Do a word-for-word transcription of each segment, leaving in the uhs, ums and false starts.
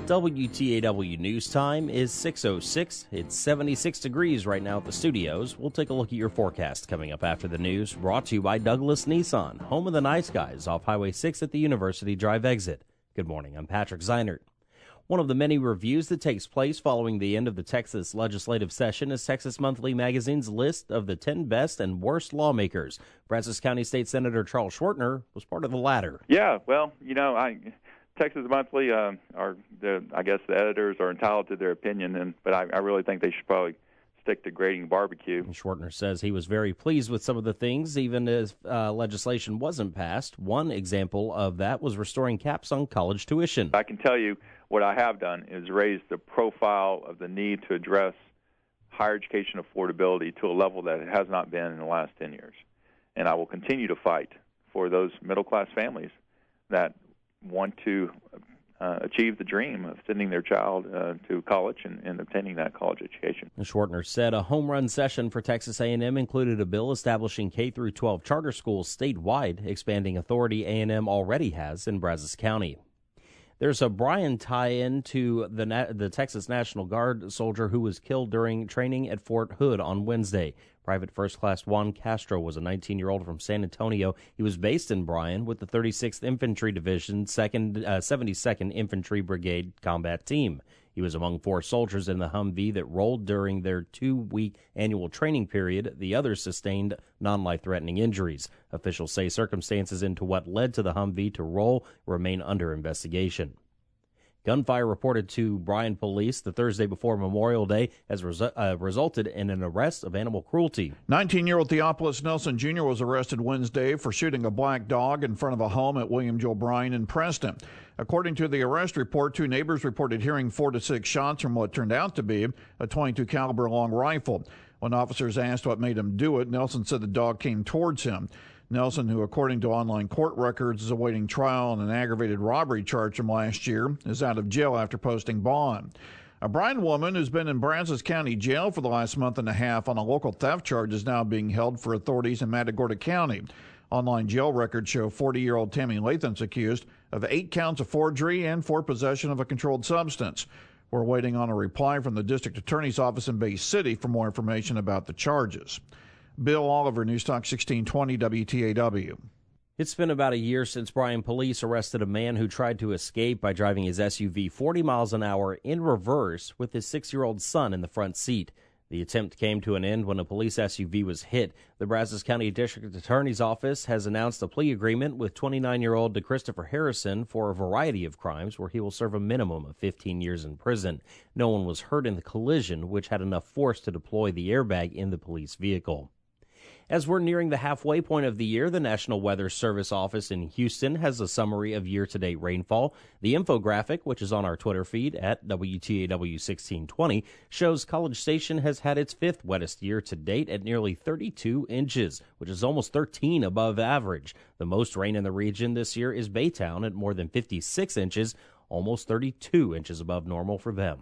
W T A W News Time is six oh six. It's seventy-six degrees right now at the studios. We'll take a look at your forecast coming up after the news. Brought to you by Douglas Nissan, home of the nice guys off Highway six at the University Drive exit. Good morning, I'm Patrick Zeinert. One of the many reviews that takes place following the end of the Texas legislative session is Texas Monthly Magazine's list of the ten best and worst lawmakers. Brazos County State Senator Charles Schwertner was part of the latter. Yeah, well, you know, I... Texas Monthly, uh, are the, I guess the editors are entitled to their opinion, and but I, I really think they should probably stick to grading barbecue. Schwertner says he was very pleased with some of the things, even as uh, legislation wasn't passed. One example of that was restoring caps on college tuition. I can tell you what I have done is raise the profile of the need to address higher education affordability to a level that it has not been in the last ten years. And I will continue to fight for those middle-class families that want to uh, achieve the dream of sending their child uh, to college and, and obtaining that college education. Schwertner said a home run session for Texas A and M included a bill establishing K through twelve charter schools statewide, expanding authority A and M already has in Brazos County. There's a Bryan tie-in to the Na- the Texas National Guard soldier who was killed during training at Fort Hood on Wednesday. Private First Class Juan Castro was a nineteen-year-old from San Antonio. He was based in Bryan with the thirty-sixth Infantry Division, second, uh, seventy-second Infantry Brigade combat team. He was among four soldiers in the Humvee that rolled during their two-week annual training period. The others sustained non-life-threatening injuries. Officials say circumstances into what led to the Humvee to roll remain under investigation. Gunfire reported to Bryan police the Thursday before Memorial Day has resu- uh, resulted in an arrest of animal cruelty. nineteen-year-old Theophilus Nelson Junior was arrested Wednesday for shooting a black dog in front of a home at William Joe Bryan in Preston. According to the arrest report, two neighbors reported hearing four to six shots from what turned out to be a twenty-two caliber long rifle. When officers asked what made him do it, Nelson said the dog came towards him. Nelson, who according to online court records is awaiting trial on an aggravated robbery charge from last year, is out of jail after posting bond. A Bryan woman who's been in Brazos County Jail for the last month and a half on a local theft charge is now being held for authorities in Matagorda County. Online jail records show forty-year-old Tammy Lathan's accused of eight counts of forgery and for possession of a controlled substance. We're waiting on a reply from the district attorney's office in Bay City for more information about the charges. Bill Oliver, News Talk sixteen twenty W T A W. It's been about a year since Bryan police arrested a man who tried to escape by driving his S U V forty miles an hour in reverse with his six-year-old son in the front seat. The attempt came to an end when a police S U V was hit. The Brazos County District Attorney's Office has announced a plea agreement with twenty-nine-year-old DeChristopher Harrison for a variety of crimes where he will serve a minimum of fifteen years in prison. No one was hurt in the collision, which had enough force to deploy the airbag in the police vehicle. As we're nearing the halfway point of the year, the National Weather Service office in Houston has a summary of year-to-date rainfall. The infographic, which is on our Twitter feed at W T A W sixteen twenty, shows College Station has had its fifth wettest year to date at nearly thirty-two inches, which is almost thirteen above average. The most rain in the region this year is Baytown at more than fifty-six inches, almost thirty-two inches above normal for them.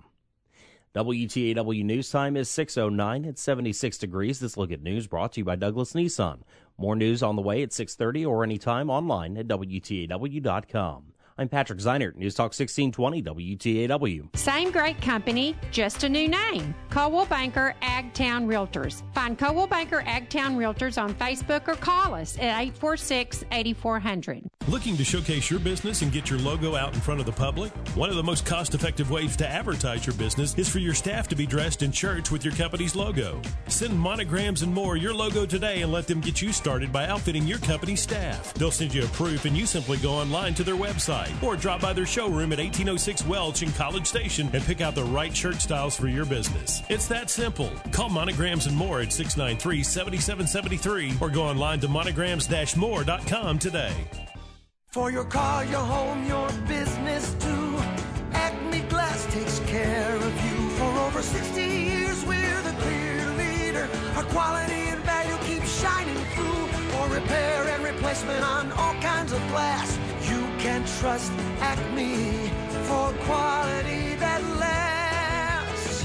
W T A W News Time is six oh nine. It's seventy-six degrees. This Look at News brought to you by Douglas Nissan. More news on the way at six thirty or anytime online at W T A W dot com. I'm Patrick Zeinert, News Talk sixteen twenty W T A W. Same great company, just a new name. Coldwell Banker Agtown Realtors. Find Coldwell Banker Agtown Realtors on Facebook or call us at eight four six, eight four zero zero. Looking to showcase your business and get your logo out in front of the public? One of the most cost-effective ways to advertise your business is for your staff to be dressed in shirts with your company's logo. Send Monograms and More your logo today and let them get you started by outfitting your company's staff. They'll send you a proof and you simply go online to their website or drop by their showroom at eighteen oh six Welch in College Station and pick out the right shirt styles for your business. It's that simple. Call Monograms and More at six nine three, seven seven seven three or go online to monograms dash more dot com today. For your car, your home, your business too, Acme Glass takes care of you. For over sixty years, we're the clear leader. Our quality and value keeps shining through. For repair and replacement on all kinds of glass, you can trust Acme for quality that lasts.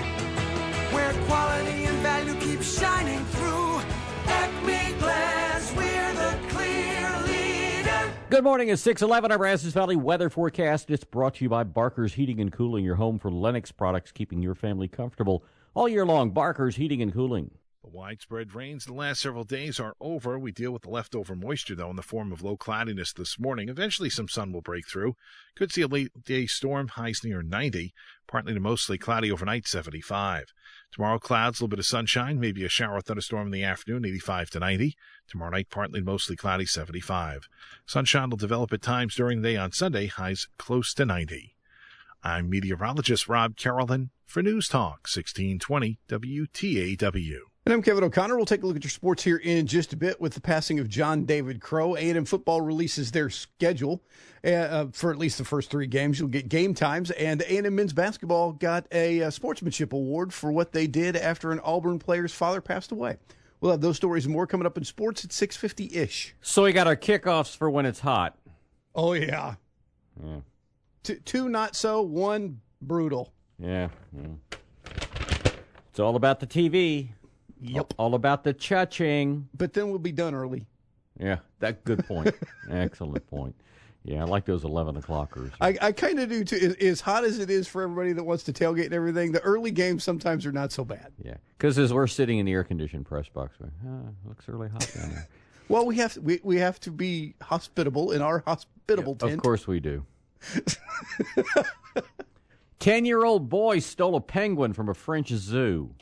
Where quality and value keep shining through, Acme Glass, we're the clear leader. Good morning. It's six eleven. Our Brazos Valley weather forecast. It's brought to you by Barker's Heating and Cooling, your home for Lennox products, keeping your family comfortable all year long. Barker's Heating and Cooling. The widespread rains the last several days are over. We deal with the leftover moisture, though, in the form of low cloudiness this morning. Eventually, some sun will break through. Could see a late-day storm, highs near ninety. Partly to mostly cloudy overnight, seventy-five. Tomorrow, clouds, a little bit of sunshine, maybe a shower or thunderstorm in the afternoon, eighty-five to ninety. Tomorrow night, partly to mostly cloudy, seventy-five. Sunshine will develop at times during the day on Sunday, highs close to ninety. I'm meteorologist Rob Carolyn for News Talk, sixteen twenty W T A W. And I'm Kevin O'Connor. We'll take a look at your sports here in just a bit with the passing of John David Crow. A and M football releases their schedule uh, for at least the first three games. You'll get game times. And A and M men's basketball got a uh, sportsmanship award for what they did after an Auburn player's father passed away. We'll have those stories and more coming up in sports at six fifty-ish. So we got our kickoffs for when it's hot. Oh, yeah. Yeah. T- two not so, one brutal. Yeah. yeah. It's all about the T V. Yep. All about the cha-ching. But then we'll be done early. Yeah, that good point. Excellent point. Yeah, I like those eleven o'clockers. I, I kind of do, too. As, as hot as it is for everybody that wants to tailgate and everything, the early games sometimes are not so bad. Yeah, because as we're sitting in the air-conditioned press box, we're, oh, it looks really hot down there. Well, we have to, we, we have to be hospitable in our hospitable yeah, tent. Of course we do. Ten-year-old boy stole a penguin from a French zoo.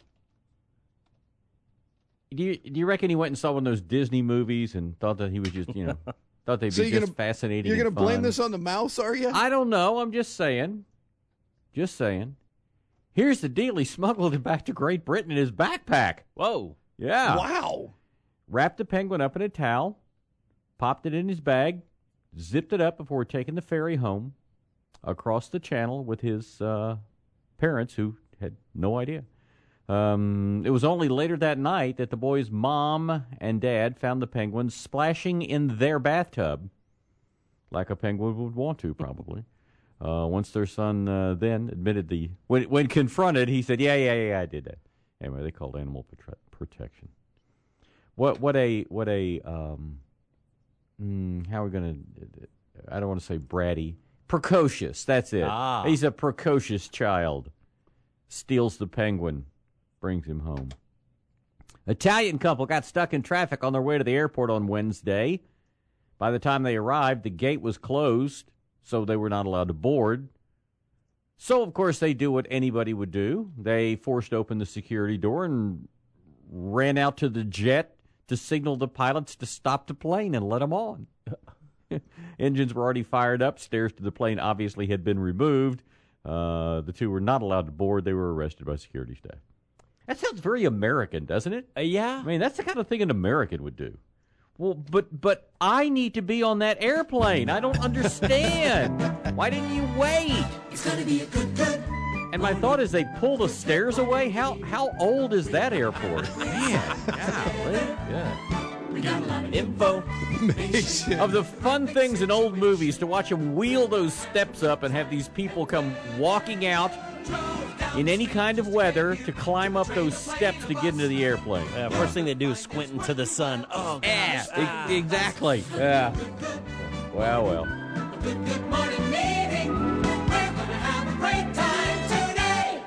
Do you, do you reckon he went and saw one of those Disney movies and thought that he was just, you know, thought they'd so be just gonna, fascinating You're going to blame this on the mouse, are you? I don't know. I'm just saying. Just saying. Here's the deal. He smuggled it back to Great Britain in his backpack. Whoa. Yeah. Wow. Wrapped the penguin up in a towel, popped it in his bag, zipped it up before taking the ferry home across the channel with his uh, parents who had no idea. Um, it was only later that night that the boy's mom and dad found the penguin splashing in their bathtub, like a penguin would want to, probably. Uh, once their son uh, then admitted the when when confronted, he said, "Yeah, yeah, yeah, I did that." Anyway, they called animal prote- protection. What what a what a um, mm, how are we gonna? I don't want to say bratty, precocious. That's it. Ah. He's a precocious child. Steals the penguin. Brings him home. Italian couple got stuck in traffic on their way to the airport on Wednesday. By the time they arrived, the gate was closed, so they were not allowed to board. So, of course, they do what anybody would do. They forced open the security door and ran out to the jet to signal the pilots to stop the plane and let them on. Engines were already fired up. Stairs to the plane obviously had been removed. Uh, the two were not allowed to board. They were arrested by security staff. That sounds very American, doesn't it? Uh, yeah. I mean, that's the kind of thing an American would do. Well, but but I need to be on that airplane. I don't understand. Why didn't you wait? It's gonna be a good, good. And my thought is they pull the stairs away. How how old is that airport? Man, golly. Yeah. We got a lot of Info. Of the fun things in old movies, to watch them wheel those steps up and have these people come walking out in any kind of weather to climb up those steps to get into the airplane. Uh, first thing they do is squint into the sun. Oh, gosh. Yeah, Ah. e- exactly. Yeah. Well, well. good, good morning meeting. We're gonna have a great time today.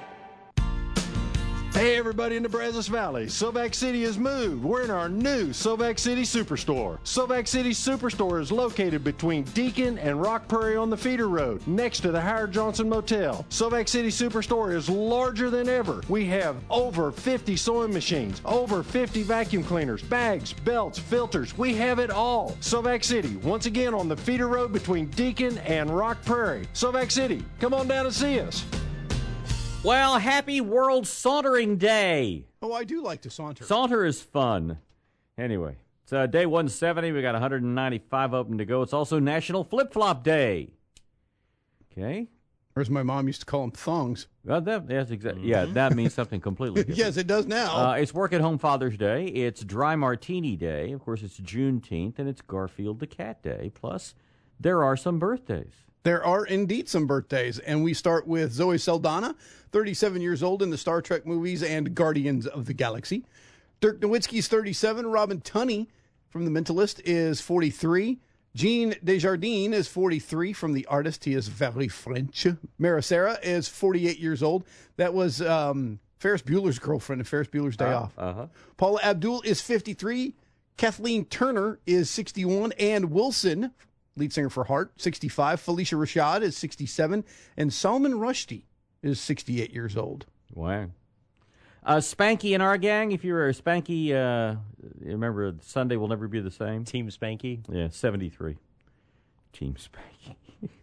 Hey everybody in the Brazos Valley, Silvac City has moved. We're in our new Silvac City Superstore. Silvac City Superstore is located between Deacon and Rock Prairie on the feeder road, next to the Howard Johnson Motel. Silvac City Superstore is larger than ever. We have over fifty sewing machines, over fifty vacuum cleaners, bags, belts, filters. We have it all. Silvac City, once again on the feeder road between Deacon and Rock Prairie. Silvac City, come on down and see us. Well, happy World Sauntering Day. Oh, I do like to saunter. Saunter is fun. Anyway, it's uh, day one seventy. We got one hundred ninety-five open to go. It's also National Flip-Flop Day. Okay. Or as my mom used to call them, thongs. Well, that, that's exactly. Yeah, that means something completely different. Yes, it does now. Uh, it's Work at Home Father's Day. It's Dry Martini Day. Of course, it's Juneteenth, and it's Garfield the Cat Day. Plus, there are some birthdays. There are indeed some birthdays, and we start with Zoe Saldana, thirty-seven years old in the Star Trek movies and Guardians of the Galaxy. Dirk Nowitzki's thirty-seven. Robin Tunney from The Mentalist is forty-three. Jean Desjardins is forty-three. From The Artist, he is very French. Maricera is forty-eight years old. That was um, Ferris Bueller's girlfriend in Ferris Bueller's Day uh, Off. Uh-huh. Paula Abdul is fifty-three. Kathleen Turner is sixty-one. Ann Wilson, lead singer for Heart, sixty-five. Felicia Rashad is sixty-seven. And Salman Rushdie is sixty-eight years old. Wow. Uh, Spanky in our gang, if you're a Spanky, uh, remember Sunday will never be the same. Team Spanky. Yeah, seventy-three. Team Spanky.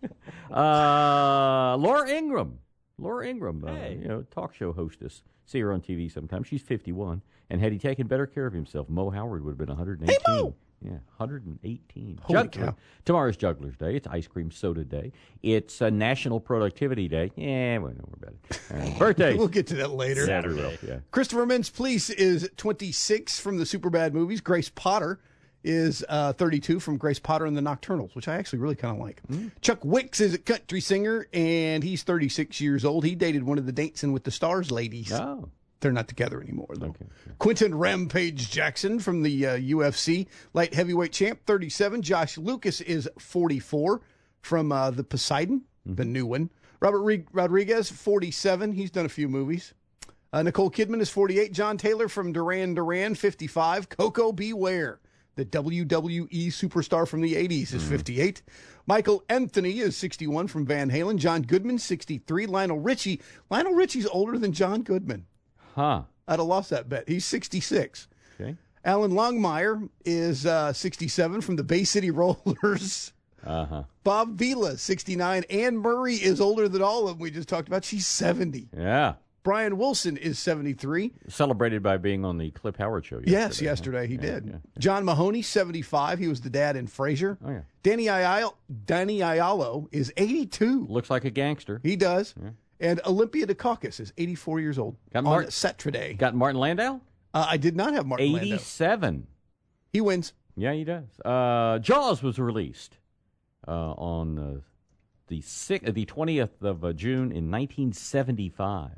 uh, Laura Ingram. Laura Ingram, uh, Hey. you know, talk show hostess. See her on T V sometimes. She's fifty-one. And had he taken better care of himself, Mo Howard would have been one hundred eighteen. Hey, Mo! Yeah, one hundred eighteen. Holy Juggler. cow. Tomorrow's Juggler's Day. It's Ice Cream Soda Day. It's a National Productivity Day. Yeah, we don't worry about it. Uh, birthdays. We'll get to that later. Saturday. Yeah. Christopher Mintz-Plasse is twenty-six from the Superbad movies. Grace Potter is uh, thirty-two from Grace Potter and the Nocturnals, which I actually really kind of like. Mm. Chuck Wicks is a country singer, and he's thirty-six years old. He dated one of the Dancing with the Stars ladies. Oh. They're not together anymore, though. Okay. Quentin Rampage Jackson from the uh, U F C, light heavyweight champ, thirty-seven. Josh Lucas is forty-four from uh, the Poseidon, mm-hmm. the new one. Robert Re- Rodriguez, forty-seven. He's done a few movies. Uh, Nicole Kidman is forty-eight. John Taylor from Duran Duran, fifty-five. Coco Beware, the W W E superstar from the eighties, is mm-hmm. fifty-eight. Michael Anthony is sixty-one from Van Halen. John Goodman, sixty-three. Lionel Richie. Lionel Richie's older than John Goodman. Huh. I'd have lost that bet. He's sixty-six. Okay. Alan Longmire is uh, sixty-seven from the Bay City Rollers. Uh-huh. Bob Vila, sixty-nine. Anne Murray is older than all of them we just talked about. She's seventy. Yeah. Brian Wilson is seventy-three. Celebrated by being on the Cliff Howard show yesterday. Yes, yesterday he yeah, did. Yeah, yeah. John Mahoney, seventy-five. He was the dad in Frasier. Oh, yeah. Danny Aiello, Danny Aiello is eighty-two. Looks like a gangster. He does. Yeah. And Olympia Dukakis is eighty-four years old. Got on Mart- Saturday. Got Martin Landau? Uh, I did not have Martin Landau. eighty-seven. He wins. Yeah, he does. Uh, Jaws was released uh, on uh, the sixth, uh, the twentieth of uh, June in nineteen seventy-five.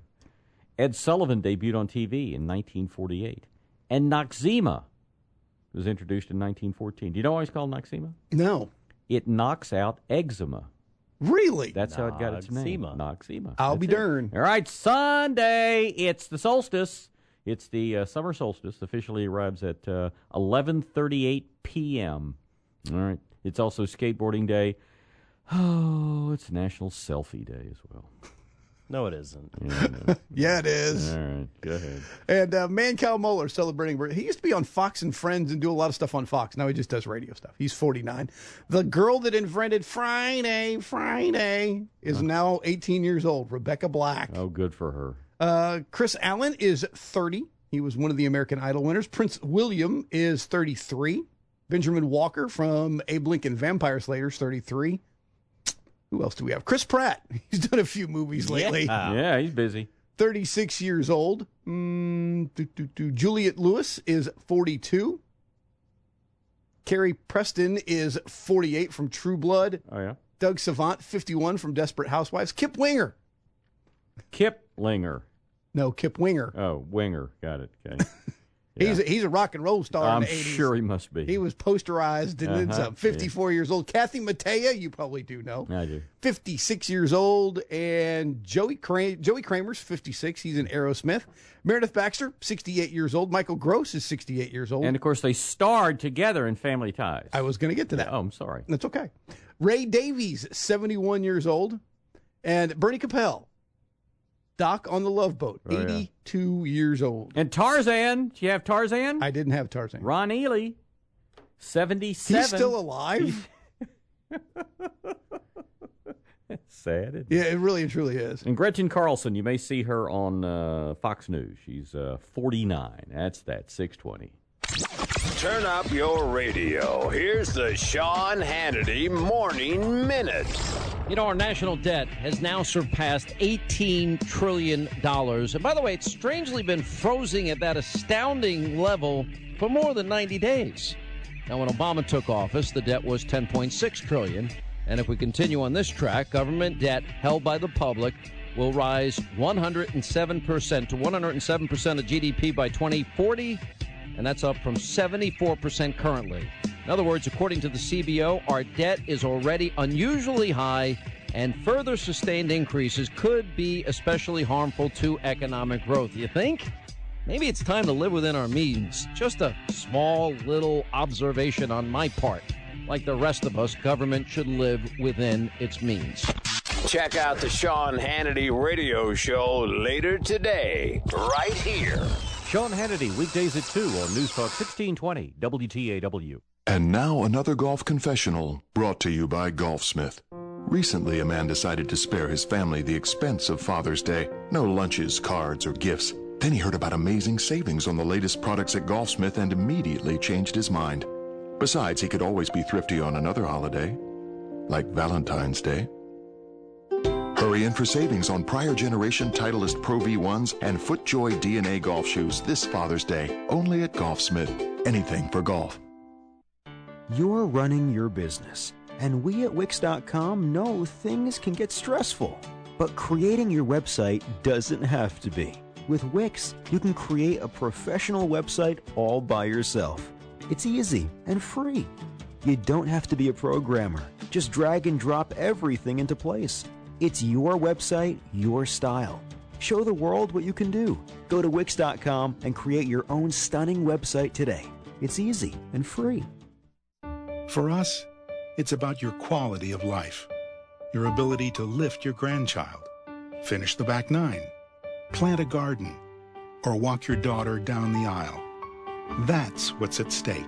Ed Sullivan debuted on T V in nineteen forty-eight. And Noxzema was introduced in nineteen fourteen. Do you know why it's called Noxzema? No. It knocks out eczema. Really? That's how it got its name. Noxzema. Noxzema. I'll That's be it. darned. All right, Sunday. It's the solstice. It's the uh, summer solstice. Officially arrives at uh, eleven thirty-eight p.m. All right. It's also skateboarding day. Oh, it's National Selfie Day as well. No, it isn't. Yeah, no. Yeah, it is. All right, go ahead. And uh, Mancow Muller celebrating. He used to be on Fox and Friends and do a lot of stuff on Fox. Now he just does radio stuff. He's forty-nine. The girl that invented Friday, Friday, is huh. now eighteen years old. Rebecca Black. Oh, good for her. Uh, Chris Allen is thirty. He was one of the American Idol winners. Prince William is thirty-three. Benjamin Walker from Abe Lincoln Vampire Slayer is thirty-three. Who else do we have? Chris Pratt. He's done a few movies lately. Yeah, yeah he's busy. thirty-six years old. Mm, do, do, do. Juliette Lewis is forty-two. Carrie Preston is forty-eight from True Blood. Oh, yeah. Doug Savant, fifty-one from Desperate Housewives. Kip Winger. Kip Linger. No, Kip Winger. Oh, Winger. Got it. Okay. Yeah. He's a, he's a rock and roll star I'm in the eighties. sure he must be. He was posterized and then Uh-huh, some. fifty-four yeah. years old. Kathy Mattea, you probably do know. I do. fifty-six years old. And Joey, Cram- Joey Kramer's fifty-six. He's in Aerosmith. Meredith Baxter, sixty-eight years old. Michael Gross is sixty-eight years old. And, of course, they starred together in Family Ties. I was going to get to that. Oh, I'm sorry. That's okay. Ray Davies, seventy-one years old. And Bernie Capel, Doc on the Love Boat, Oh, yeah. eighty-two years old. And Tarzan. Do you have Tarzan? I didn't have Tarzan. Ron Ely, seventy-seven. He's still alive? Sad, isn't it? Yeah, it really and truly is. And Gretchen Carlson, you may see her on uh, Fox News. She's uh, forty-nine. That's that, six twenty. Turn up your radio. Here's the Sean Hannity Morning Minute. You know, our national debt has now surpassed eighteen trillion dollars. And by the way, it's strangely been frozen at that astounding level for more than ninety days. Now, when Obama took office, the debt was ten point six trillion dollars. And if we continue on this track, government debt held by the public will rise one hundred seven percent to one hundred seven percent of G D P by twenty forty. And that's up from seventy-four percent currently. In other words, according to the C B O, our debt is already unusually high, and further sustained increases could be especially harmful to economic growth. You think? Maybe it's time to live within our means. Just a small little observation on my part. Like the rest of us, government should live within its means. Check out the Sean Hannity radio show later today, right here. Sean Hannity, weekdays at two on News Talk sixteen twenty W T A W. And now another golf confessional brought to you by Golfsmith. Recently, a man decided to spare his family the expense of Father's Day. No lunches, cards, or gifts. Then he heard about amazing savings on the latest products at Golfsmith and immediately changed his mind. Besides, he could always be thrifty on another holiday, like Valentine's Day. Hurry in for savings on prior generation Titleist Pro V ones and FootJoy D N A golf shoes this Father's Day, only at Golfsmith. Anything for golf. You're running your business, and we at Wix dot com know things can get stressful. But creating your website doesn't have to be. With Wix, you can create a professional website all by yourself. It's easy and free. You don't have to be a programmer. Just drag and drop everything into place. It's your website, your style. Show the world what you can do. Go to Wix dot com and create your own stunning website today. It's easy and free. For us, it's about your quality of life, your ability to lift your grandchild, finish the back nine, plant a garden, or walk your daughter down the aisle. That's what's at stake.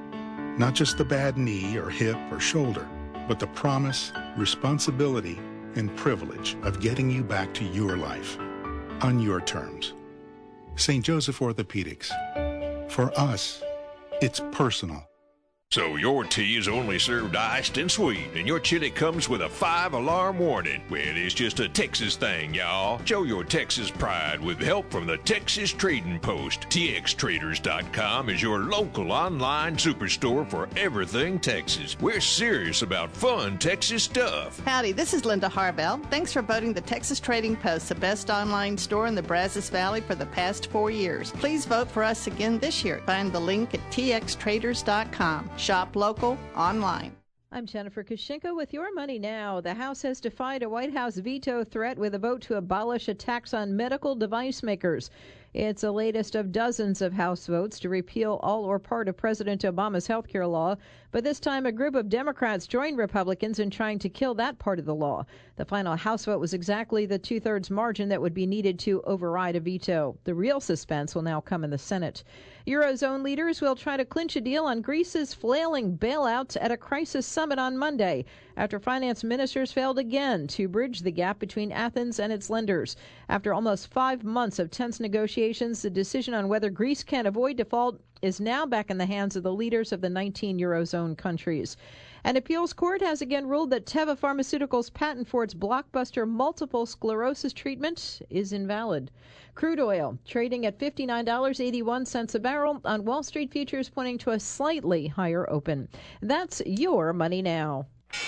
Not just the bad knee or hip or shoulder, but the promise, responsibility, and privilege of getting you back to your life on your terms. Saint Joseph Orthopedics. For us, it's personal. So your tea is only served iced and sweet, and your chili comes with a five-alarm warning. Well, it's just a Texas thing, y'all. Show your Texas pride with help from the Texas Trading Post. T X Traders dot com is your local online superstore for everything Texas. We're serious about fun Texas stuff. Howdy, this is Linda Harvell. Thanks for voting the Texas Trading Post the best online store in the Brazos Valley for the past four years. Please vote for us again this year. Find the link at T X Traders dot com. Shop local, online. I'm Jennifer Kushinka with Your Money Now. The House has defied a White House veto threat with a vote to abolish a tax on medical device makers. It's the latest of dozens of House votes to repeal all or part of President Obama's health care law. But this time, a group of Democrats joined Republicans in trying to kill that part of the law. The final House vote was exactly the two-thirds margin that would be needed to override a veto. The real suspense will now come in the Senate. Eurozone leaders will try to clinch a deal on Greece's flailing bailouts at a crisis summit on Monday, after finance ministers failed again to bridge the gap between Athens and its lenders. After almost five months of tense negotiations, the decision on whether Greece can avoid default is now back in the hands of the leaders of the nineteen Eurozone countries. An appeals court has again ruled that Teva Pharmaceuticals' patent for its blockbuster multiple sclerosis treatment is invalid. Crude oil trading at fifty-nine dollars and eighty-one cents a barrel on Wall Street futures, pointing to a slightly higher open. That's Your Money Now.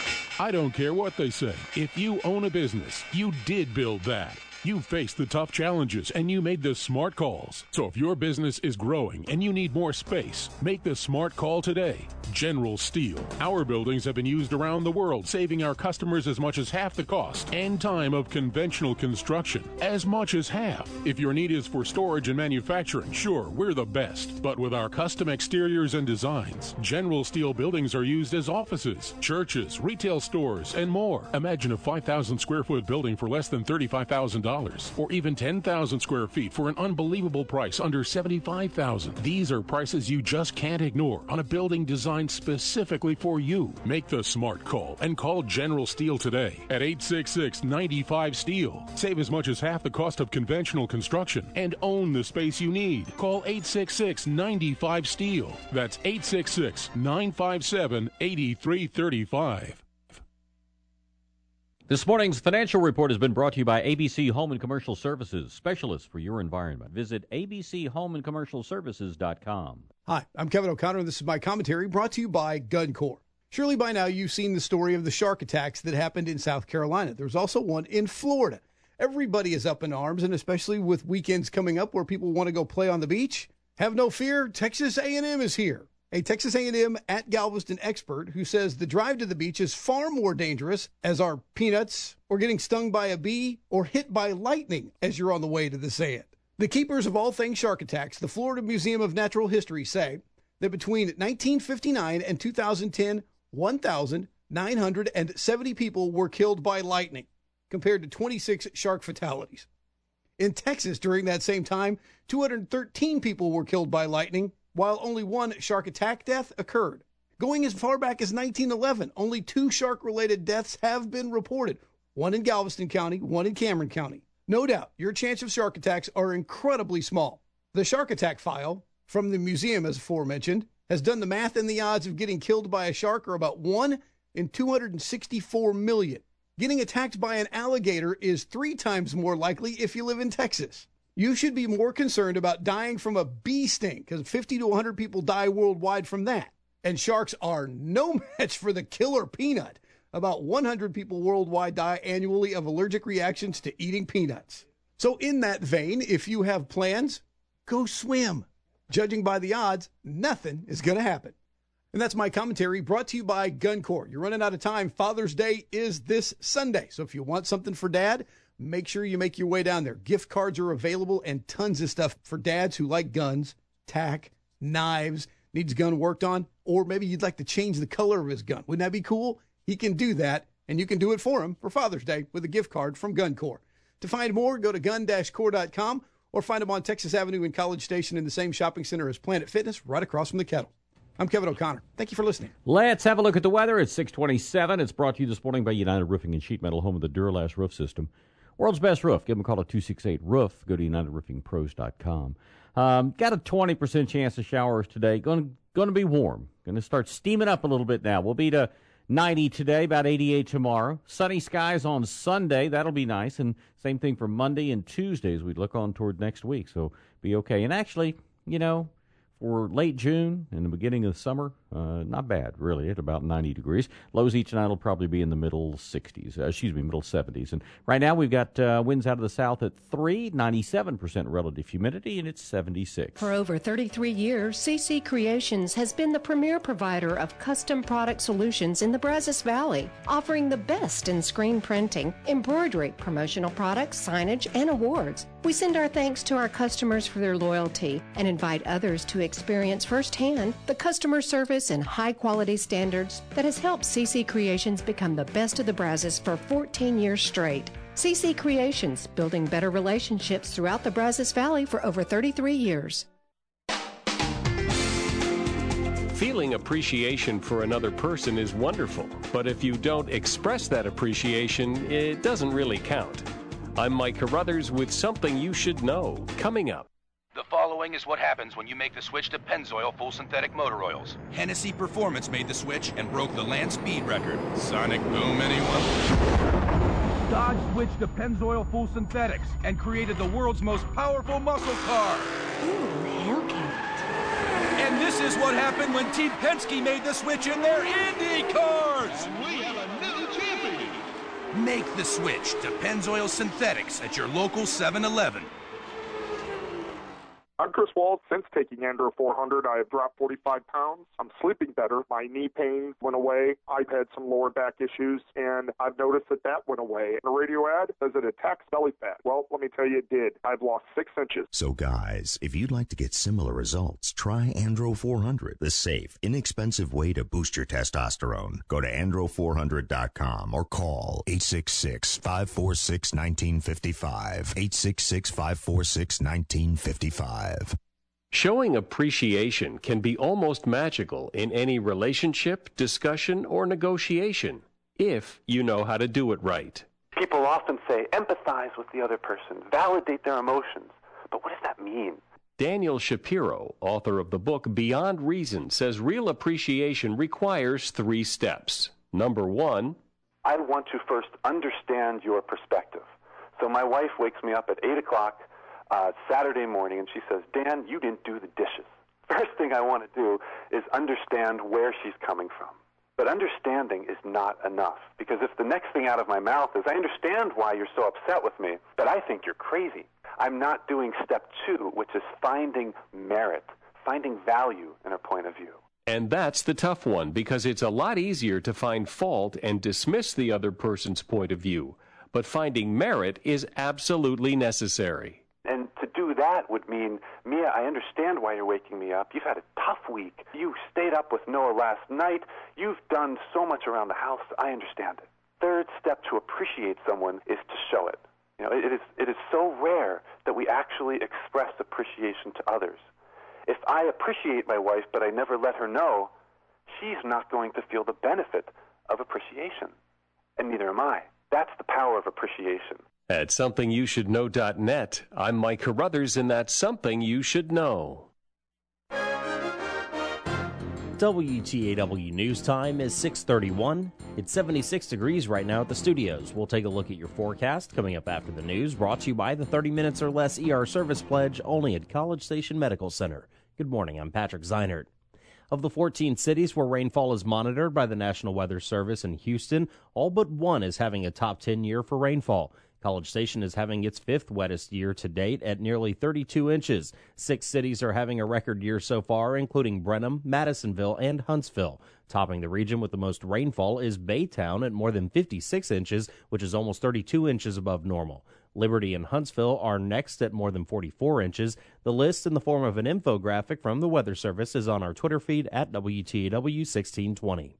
I don't care what they say. If you own a business, you did build that. You faced the tough challenges and you made the smart calls. So if your business is growing and you need more space, make the smart call today. General Steel. Our buildings have been used around the world, saving our customers as much as half the cost and time of conventional construction. As much as half. If your need is for storage and manufacturing, sure, we're the best. But with our custom exteriors and designs, General Steel buildings are used as offices, churches, retail stores, and more. Imagine a five thousand square foot building for less than thirty-five thousand dollars. Or even ten thousand square feet for an unbelievable price under seventy-five thousand dollars. These are prices you just can't ignore on a building designed specifically for you. Make the smart call and call General Steel today at eight six six, nine five, STEEL. Save as much as half the cost of conventional construction and own the space you need. Call eight six six, nine five, STEEL. That's eight six six, nine five seven, eight three three five. This morning's financial report has been brought to you by A B C Home and Commercial Services, specialists for your environment. Visit A B C Home and Commercial Services dot com. Hi, I'm Kevin O'Connor, and this is my commentary brought to you by GunCorp. Surely by now you've seen the story of the shark attacks that happened in South Carolina. There's also one in Florida. Everybody is up in arms, and especially with weekends coming up where people want to go play on the beach. Have no fear, Texas A and M is here. A Texas A and M at Galveston expert who says the drive to the beach is far more dangerous, as are peanuts, or getting stung by a bee, or hit by lightning as you're on the way to the sand. The keepers of all things shark attacks, the Florida Museum of Natural History, say that between nineteen fifty-nine and two thousand ten, one thousand nine hundred seventy people were killed by lightning, compared to twenty-six shark fatalities. In Texas, during that same time, two hundred thirteen people were killed by lightning, while only one shark attack death occurred. Going as far back as nineteen eleven, only two shark-related deaths have been reported, one in Galveston County, one in Cameron County. No doubt, your chance of shark attacks are incredibly small. The shark attack file, from the museum as aforementioned, has done the math, and the odds of getting killed by a shark are about one in two hundred sixty-four million. Getting attacked by an alligator is three times more likely if you live in Texas. You should be more concerned about dying from a bee sting, because fifty to one hundred people die worldwide from that. And sharks are no match for the killer peanut. About one hundred people worldwide die annually of allergic reactions to eating peanuts. So in that vein, if you have plans, go swim. Judging by the odds, nothing is going to happen. And that's my commentary, brought to you by GunCorp. You're running out of time. Father's Day is this Sunday. So if you want something for Dad, make sure you make your way down there. Gift cards are available and tons of stuff for dads who like guns, tack, knives, needs a gun worked on, or maybe you'd like to change the color of his gun. Wouldn't that be cool? He can do that, and you can do it for him for Father's Day with a gift card from GunCorp. To find more, go to gun dash core dot com or find them on Texas Avenue in College Station in the same shopping center as Planet Fitness, right across from the Kettle. I'm Kevin O'Connor. Thank you for listening. Let's have a look at the weather. It's six twenty-seven. It's brought to you this morning by United Roofing and Sheet Metal, home of the Duralast roof system. World's best roof. Give them a call at two six eight roof. Go to united roofing pros dot com. Um, got a twenty percent chance of showers today. Going, going to be warm. Going to start steaming up a little bit now. We'll be to ninety today, about eighty-eight tomorrow. Sunny skies on Sunday. That'll be nice. And same thing for Monday and Tuesday as we look on toward next week. So be okay. And actually, you know, for late June and the beginning of the summer, uh, not bad, really, at about ninety degrees. Lows each night will probably be in the middle sixties, uh, excuse me, middle seventies. And right now we've got uh, winds out of the south at three, ninety-seven percent relative humidity, and it's seventy-six. For over thirty-three years, C C Creations has been the premier provider of custom product solutions in the Brazos Valley, offering the best in screen printing, embroidery, promotional products, signage, and awards. We send our thanks to our customers for their loyalty and invite others to experience firsthand the customer service and high-quality standards that has helped C C Creations become the best of the Brazos for fourteen years straight. C C Creations, building better relationships throughout the Brazos Valley for over thirty-three years. Feeling appreciation for another person is wonderful, but if you don't express that appreciation, it doesn't really count. I'm Mike Carruthers with something you should know, coming up. The following is what happens when you make the switch to Pennzoil full synthetic motor oils. Hennessy Performance made the switch and broke the land speed record. Sonic boom, anyone? Dodge switched to Pennzoil full synthetics and created the world's most powerful muscle car. Ooh, Hellcat. And this is what happened when Team Penske made the switch in their Indy cars. And we have a new champion. Make the switch to Pennzoil Synthetics at your local seven eleven. I'm Chris Wald. Since taking Andro four hundred, I have dropped forty-five pounds. I'm sleeping better. My knee pain went away. I've had some lower back issues, and I've noticed that that went away. The radio ad says it attacks belly fat. Well, let me tell you, it did. I've lost six inches. So, guys, if you'd like to get similar results, try Andro four hundred, the safe, inexpensive way to boost your testosterone. Go to andro four hundred dot com or call eight six six, five four six, one nine five five, eight six six, five four six, one nine five five. Showing appreciation can be almost magical in any relationship, discussion, or negotiation, if you know how to do it right. People often say, empathize with the other person, validate their emotions. But what does that mean? Daniel Shapiro, author of the book Beyond Reason, says real appreciation requires three steps. Number one, I want to first understand your perspective. So my wife wakes me up at eight o'clock Uh, Saturday morning, and she says, Dan, you didn't do the dishes. First thing I want to do is understand where she's coming from. But understanding is not enough, because if the next thing out of my mouth is, I understand why you're so upset with me, but I think you're crazy, I'm not doing step two, which is finding merit, finding value in her point of view. And that's the tough one, because it's a lot easier to find fault and dismiss the other person's point of view. But finding merit is absolutely necessary. And to do that would mean, Mia, I understand why you're waking me up. You've had a tough week. You stayed up with Noah last night. You've done so much around the house. I understand it. Third step to appreciate someone is to show it. You know, it is, it is so rare that we actually express appreciation to others. If I appreciate my wife but I never let her know, she's not going to feel the benefit of appreciation. And neither am I. That's the power of appreciation. At something you should know dot net, I'm Mike Carruthers, and that's Something You Should Know. W T A W News Time is six thirty-one. It's seventy-six degrees right now at the studios. We'll take a look at your forecast coming up after the news, brought to you by the thirty minutes or less E R service pledge only at College Station Medical Center. Good morning, I'm Patrick Zeinert. Of the fourteen cities where rainfall is monitored by the National Weather Service in Houston, all but one is having a top ten year for rainfall. College Station is having its fifth wettest year to date at nearly thirty-two inches. Six cities are having a record year so far, including Brenham, Madisonville, and Huntsville. Topping the region with the most rainfall is Baytown at more than fifty-six inches, which is almost thirty-two inches above normal. Liberty and Huntsville are next at more than forty-four inches. The list in the form of an infographic from the Weather Service is on our Twitter feed at W T A W sixteen twenty.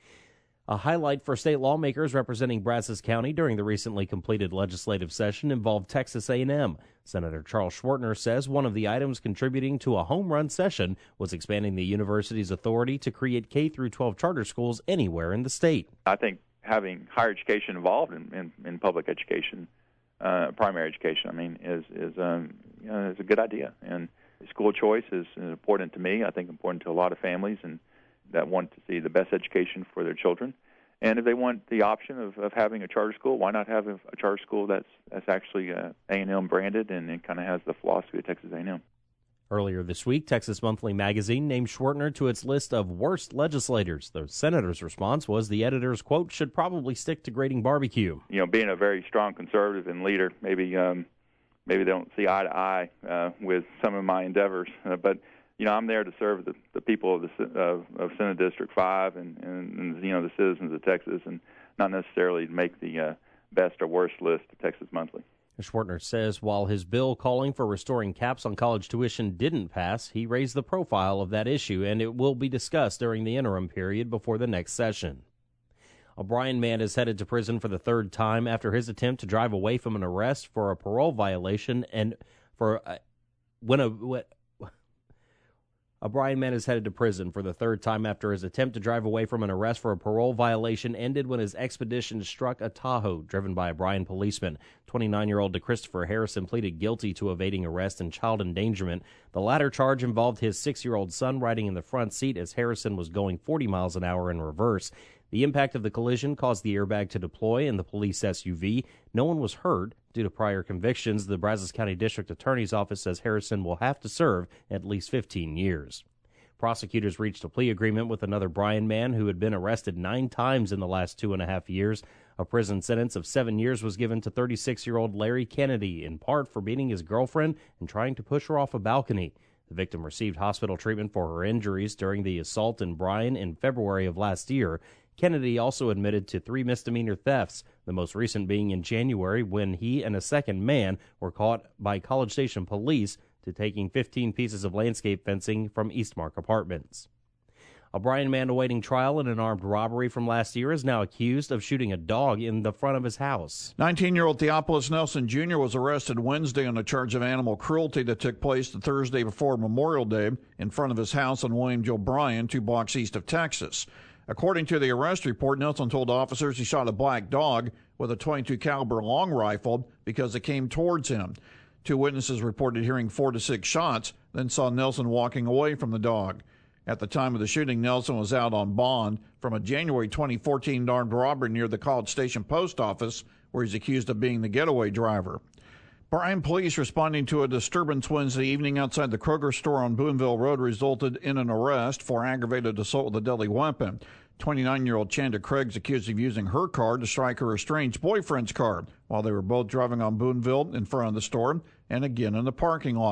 A highlight for state lawmakers representing Brazos County during the recently completed legislative session involved Texas A and M. Senator Charles Schwartner says one of the items contributing to a home run session was expanding the university's authority to create K through twelve charter schools anywhere in the state. I think having higher education involved in, in, in public education, uh, primary education, I mean, is is um, you know, is a good idea. And school choice is important to me. I think important to a lot of families and that want to see the best education for their children. And if they want the option of, of having a charter school, why not have a, a charter school that's that's actually uh, A and M branded and it kind of has the philosophy of Texas A and M. Earlier this week, Texas Monthly Magazine named Schwartner to its list of worst legislators. The senator's response was the editor's, quote, should probably stick to grading barbecue. You know, being a very strong conservative and leader, maybe um, maybe they don't see eye to eye uh, with some of my endeavors, uh, but you know, I'm there to serve the, the people of the of, of Senate District five and, and, and, you know, the citizens of Texas, and not necessarily make the uh, best or worst list of Texas Monthly. Schwartner says while his bill calling for restoring caps on college tuition didn't pass, he raised the profile of that issue, and it will be discussed during the interim period before the next session. A Bryan man is headed to prison for the third time after his attempt to drive away from an arrest for a parole violation and for uh, when a... When, A Bryan man is headed to prison for the third time after his attempt to drive away from an arrest for a parole violation ended when his expedition struck a Tahoe driven by a Bryan policeman. twenty-nine-year-old DeChristopher Harrison pleaded guilty to evading arrest and child endangerment. The latter charge involved his six-year-old son riding in the front seat as Harrison was going forty miles an hour in reverse. The impact of the collision caused the airbag to deploy in the police S U V. No one was hurt. Due to prior convictions, the Brazos County District Attorney's Office says Harrison will have to serve at least fifteen years. Prosecutors reached a plea agreement with another Bryan man who had been arrested nine times in the last two and a half years. A prison sentence of seven years was given to thirty-six-year-old Larry Kennedy, in part for beating his girlfriend and trying to push her off a balcony. The victim received hospital treatment for her injuries during the assault in Bryan in February of last year. Kennedy also admitted to three misdemeanor thefts, the most recent being in January when he and a second man were caught by College Station police to taking fifteen pieces of landscape fencing from Eastmark Apartments. A Bryan man awaiting trial in an armed robbery from last year is now accused of shooting a dog in the front of his house. nineteen-year-old Theophilus Nelson Junior was arrested Wednesday on a charge of animal cruelty that took place the Thursday before Memorial Day in front of his house on William Joe Bryan, two blocks east of Texas. According to the arrest report, Nelson told officers he shot a black dog with a twenty-two caliber long rifle because it came towards him. Two witnesses reported hearing four to six shots, then saw Nelson walking away from the dog. At the time of the shooting, Nelson was out on bond from a January twenty fourteen armed robbery near the College Station post office, where he's accused of being the getaway driver. Bryan police responding to a disturbance Wednesday evening outside the Kroger store on Boonville Road resulted in an arrest for aggravated assault with a deadly weapon. twenty-nine-year-old Chanda Craig's accused of using her car to strike her estranged boyfriend's car while they were both driving on Boonville in front of the store and again in the parking lot.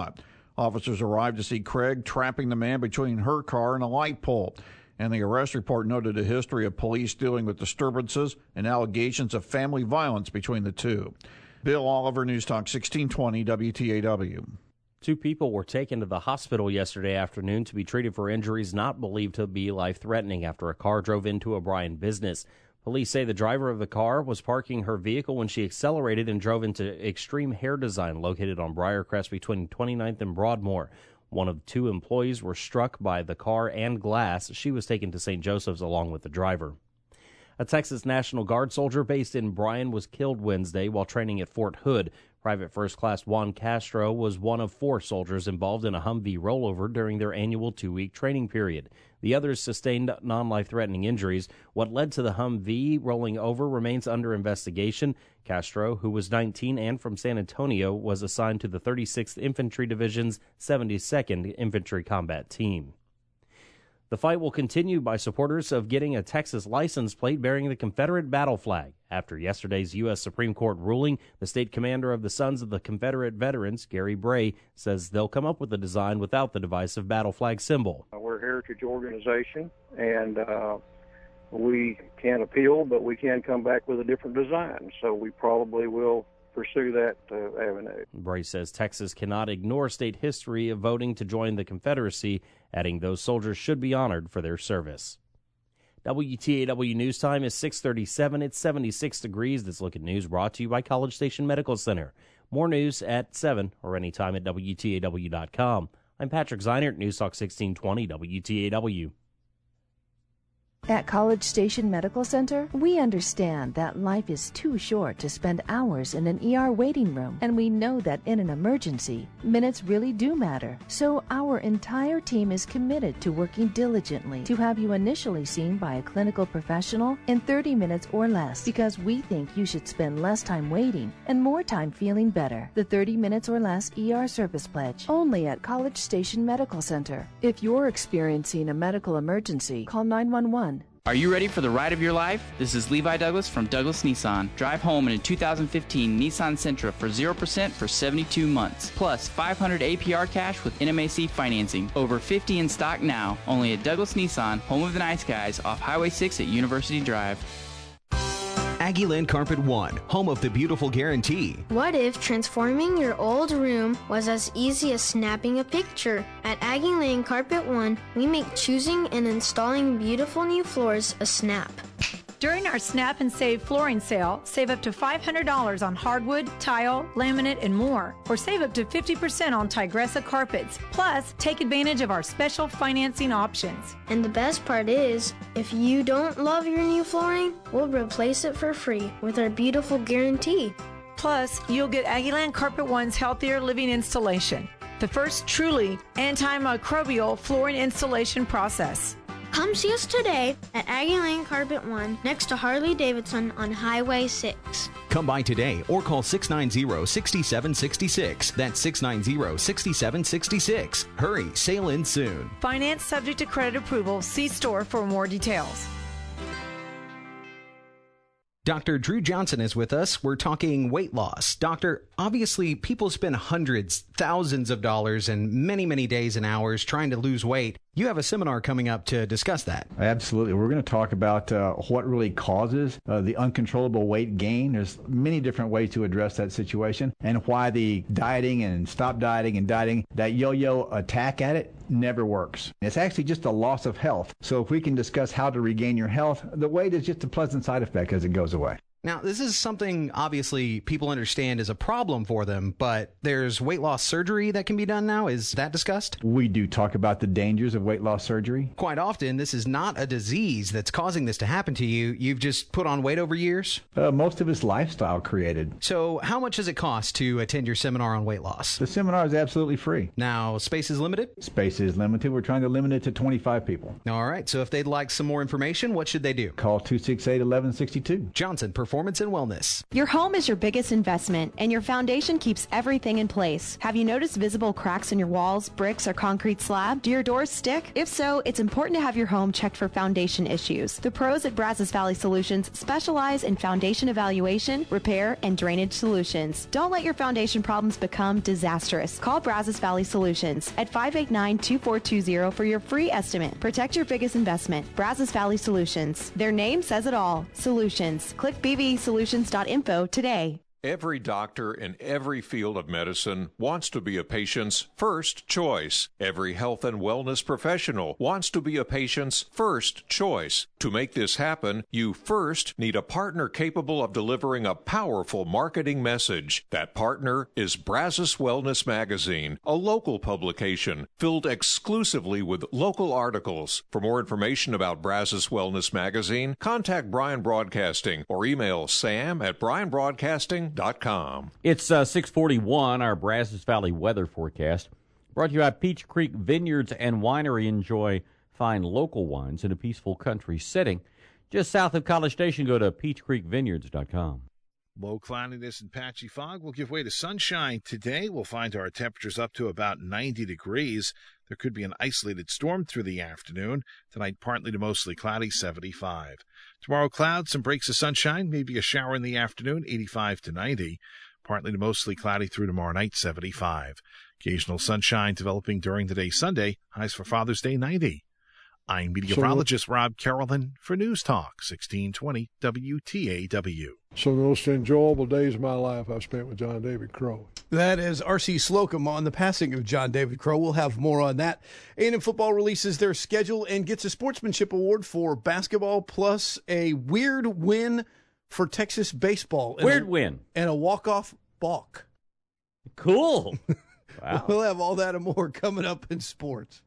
Officers arrived to see Craig trapping the man between her car and a light pole. And the arrest report noted a history of police dealing with disturbances and allegations of family violence between the two. Bill Oliver, News Talk sixteen twenty W T A W. Two people were taken to the hospital yesterday afternoon to be treated for injuries not believed to be life-threatening after a car drove into a Bryan business. Police say the driver of the car was parking her vehicle when she accelerated and drove into Extreme Hair Design located on Briarcrest between twenty-ninth and Broadmoor. One of two employees were struck by the car and glass. She was taken to Saint Joseph's along with the driver. A Texas National Guard soldier based in Bryan was killed Wednesday while training at Fort Hood. Private First Class Juan Castro was one of four soldiers involved in a Humvee rollover during their annual two-week training period. The others sustained non-life-threatening injuries. What led to the Humvee rolling over remains under investigation. Castro, who was nineteen and from San Antonio, was assigned to the thirty-sixth Infantry Division's seventy-second Infantry Combat Team. The fight will continue by supporters of getting a Texas license plate bearing the Confederate battle flag. After yesterday's U S Supreme Court ruling, the state commander of the Sons of the Confederate Veterans, Gary Bray, says they'll come up with a design without the divisive battle flag symbol. We're a heritage organization, and uh, we can appeal, but we can come back with a different design. So we probably will pursue that uh, avenue. Bray says Texas cannot ignore state history of voting to join the Confederacy, adding those soldiers should be honored for their service. W T A W News Time is six thirty-seven. It's seventy-six degrees. This Look at News brought to you by College Station Medical Center. More news at seven or anytime at W T A W dot com. I'm Patrick Zeinert, News Talk sixteen twenty W T A W. At College Station Medical Center, we understand that life is too short to spend hours in an E R waiting room, and we know that in an emergency, minutes really do matter. So our entire team is committed to working diligently to have you initially seen by a clinical professional in thirty minutes or less, because we think you should spend less time waiting and more time feeling better. The thirty minutes or less E R service pledge, only at College Station Medical Center. If you're experiencing a medical emergency, call nine one one. Are you ready for the ride of your life? This is Levi Douglas from Douglas Nissan. Drive home in a two thousand fifteen Nissan Sentra for zero percent for seventy-two months. Plus five hundred A P R cash with N M A C financing. Over fifty in stock now. Only at Douglas Nissan, home of the nice guys, off Highway six at University Drive. Aggieland Carpet One, home of the beautiful guarantee. What if transforming your old room was as easy as snapping a picture? At Aggieland Carpet One, we make choosing and installing beautiful new floors a snap. During our Snap and Save flooring sale, save up to five hundred dollars on hardwood, tile, laminate, and more. Or save up to fifty percent on Tigressa carpets. Plus, take advantage of our special financing options. And the best part is, if you don't love your new flooring, we'll replace it for free with our beautiful guarantee. Plus, you'll get Aggieland Carpet One's Healthier Living installation, the first truly antimicrobial flooring installation process. Come see us today at Aggieland Carpet One, next to Harley Davidson on Highway six. Come by today or call six nine zero, six seven six six. That's six nine zero, six seven six six. Hurry, sale ends soon. Finance subject to credit approval. See store for more details. Doctor Drew Johnson is with us. We're talking weight loss. Doctor, obviously people spend hundreds, thousands of dollars and many, many days and hours trying to lose weight. You have a seminar coming up to discuss that. Absolutely. We're going to talk about uh, what really causes uh, the uncontrollable weight gain. There's many different ways to address that situation, and why the dieting and stop dieting and dieting, that yo-yo attack at it, never works. It's actually just a loss of health. So if we can discuss how to regain your health, the weight is just a pleasant side effect as it goes away. Now, this is something obviously people understand is a problem for them, but there's weight loss surgery that can be done now. Is that discussed? We do talk about the dangers of weight loss surgery. Quite often, this is not a disease that's causing this to happen to you. You've just put on weight over years? Uh, most of it's lifestyle created. So how much does it cost to attend your seminar on weight loss? The seminar is absolutely free. Now, space is limited? Space is limited. We're trying to limit it to twenty-five people. All right. So if they'd like some more information, what should they do? Call two six eight, one one six two. Johnson Performance Performance and Wellness. Your home is your biggest investment, and your foundation keeps everything in place. Have you noticed visible cracks in your walls, bricks, or concrete slab? Do your doors stick? If so, it's important to have your home checked for foundation issues. The pros at Brazos Valley Solutions specialize in foundation evaluation, repair, and drainage solutions. Don't let your foundation problems become disastrous. Call Brazos Valley Solutions at five eight nine, two four two zero for your free estimate. Protect your biggest investment. Brazos Valley Solutions. Their name says it all. Solutions. Click b v solutions dot info today. Every doctor in every field of medicine wants to be a patient's first choice. Every health and wellness professional wants to be a patient's first choice. To make this happen, you first need a partner capable of delivering a powerful marketing message. That partner is Brazos Wellness Magazine, a local publication filled exclusively with local articles. For more information about Brazos Wellness Magazine, contact Bryan Broadcasting or email sam at bryan broadcasting dot com. It's uh, six forty-one, our Brazos Valley weather forecast. Brought to you by Peach Creek Vineyards and Winery. Enjoy fine local wines in a peaceful country setting. Just south of College Station, go to peach creek vineyards dot com. Low cloudiness and patchy fog will give way to sunshine today. We'll find our temperatures up to about ninety degrees. There could be an isolated storm through the afternoon. Tonight, partly to mostly cloudy, seventy-five. Tomorrow, clouds, some breaks of sunshine, maybe a shower in the afternoon, eighty-five to ninety. Partly to mostly cloudy through tomorrow night, seventy-five. Occasional sunshine developing during the day Sunday, highs for Father's Day, ninety. I'm meteorologist so, Rob Carolyn for News Talk, sixteen twenty W T A W. Some of the most enjoyable days of my life I've spent with John David Crow. That is R C Slocum on the passing of John David Crow. We'll have more on that. A and M football releases their schedule and gets a sportsmanship award for basketball, plus a weird win for Texas baseball. Weird a, win. And a walk-off balk. Cool. Wow. We'll have all that and more coming up in sports.